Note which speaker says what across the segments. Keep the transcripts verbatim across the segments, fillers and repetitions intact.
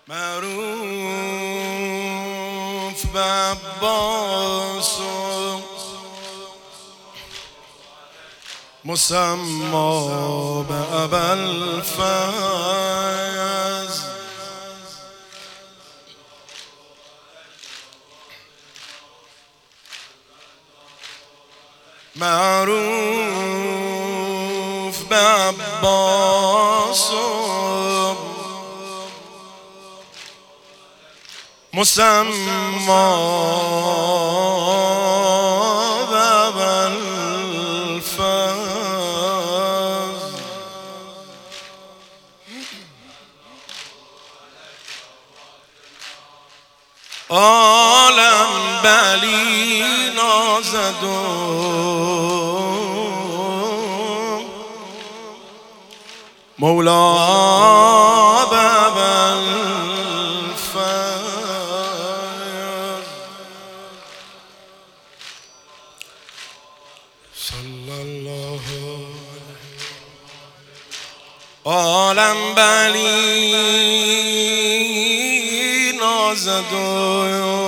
Speaker 1: معروف به عباس و مسما به ابوالفضل، معروف به عباس و مسما به ابوالفضل، عالم به علی نازد و مولا به ابوالفضل، صلی الله عالم به علی نازد و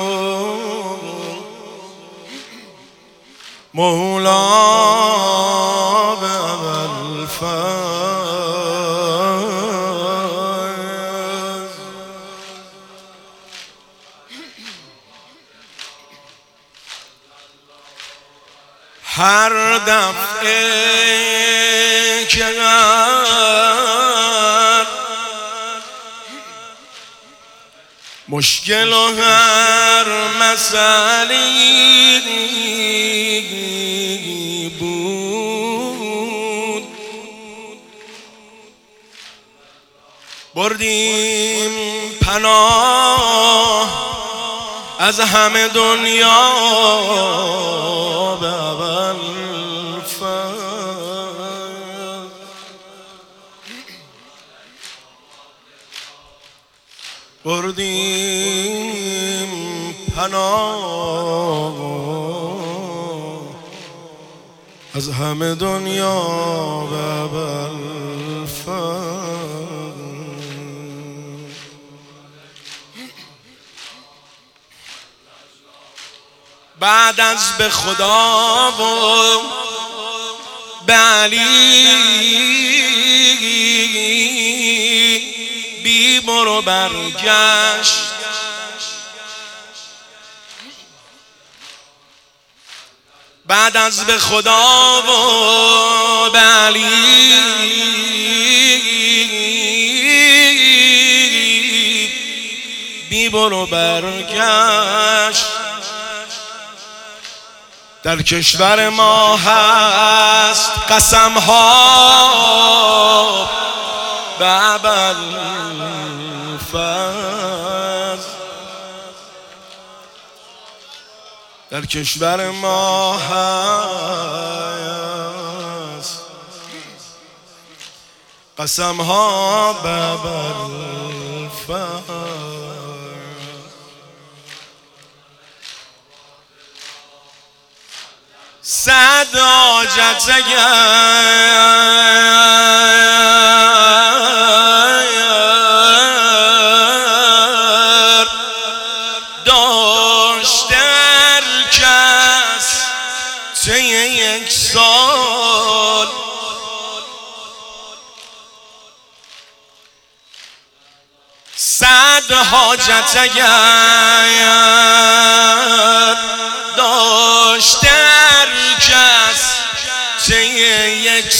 Speaker 1: مولا به ابوالفضل، هر دفعه که مشکل و هر مسئله‌ای بود، بردیم پناه از همه دنیا به ابوالفضل، بردیم پناه از همه دنیا به ابوالفضل، بعد از به خدا و به علی بی برو برگشت، بعد از به خدا و به علی بی برو برگشت، در کشور ما هست قسم ها به ابوالفضل، در کشور ما هست قسم ها به ابوالفضل، صد حاجت اگر داشته هر کس طی یک سال، صد حاجت اگر داشته هر کس طی یک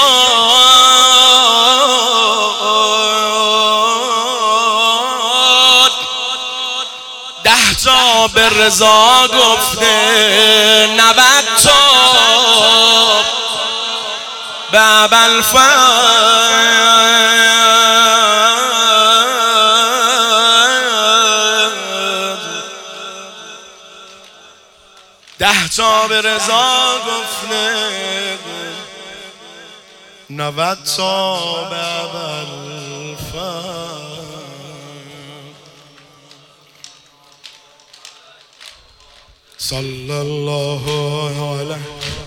Speaker 1: سال، ده تا به رضا گفته نود تا به ابوالفضل، ده تا به رضا گفته نود تا به ابوالفضل، صلی الله علیه.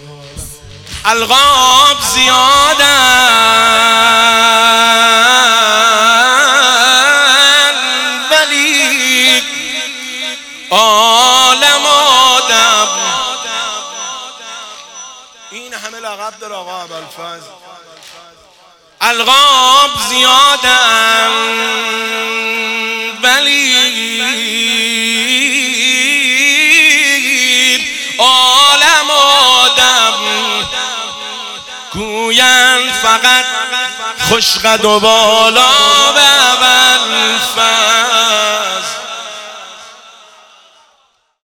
Speaker 1: القاب زیادن این همه لقب داره آقا ابوالفضل.
Speaker 2: القاب زیادن ولی عالم آدم گویند فقط خوش قد و بالا به ابوالفضل.